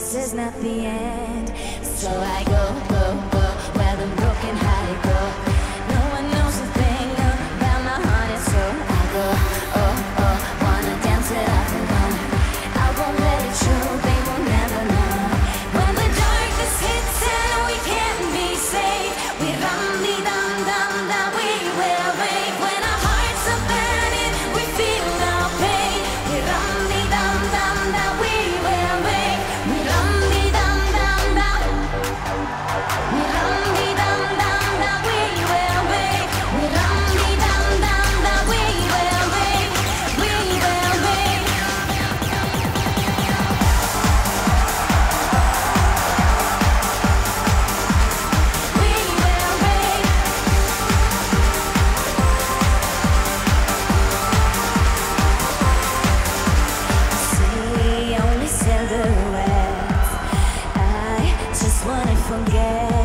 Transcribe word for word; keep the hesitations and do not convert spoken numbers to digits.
this is not the end. So I go, go, go where the broken hearted go. No one knows a thing about my heart and soul. I go, oh, oh, wanna dance it up and down. I won't let it show, they will never know. When the darkness hits and we can't be saved, we run the dum dum dum, we will wait. When our hearts are burning, we feel no pain. We run the dum dum dum, we will wait. We run the dum dum dum. We run the dum dum dum, we will wait. We run the dum dum dum, we will wait. We will wait. We will wait. See only silhouettes. I just wanna forget.